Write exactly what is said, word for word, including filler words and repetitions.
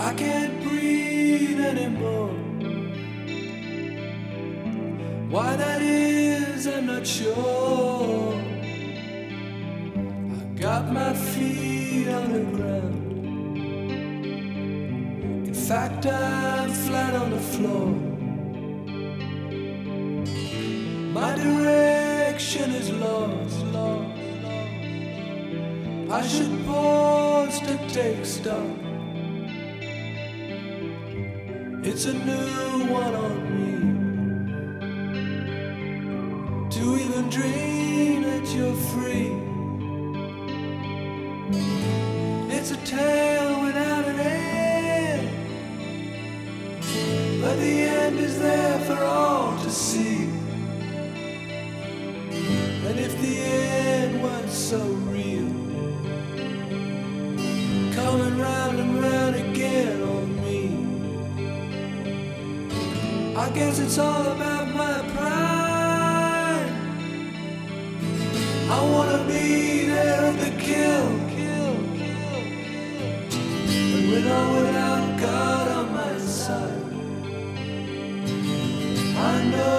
I can't breathe anymore. Why that is, I'm not sure. I got my feet on the ground. In fact, I'm flat on the floor. My direction is lost, lost. I should pause to take stock. It's a new one on me to even dream that you're free. It's a tale without an end, but the end is there for all to see. And if the end was so real, coming round and round again on me, I guess it's all about my pride. I wanna be there at the kill, kill, kill, but with or without God on my side, I know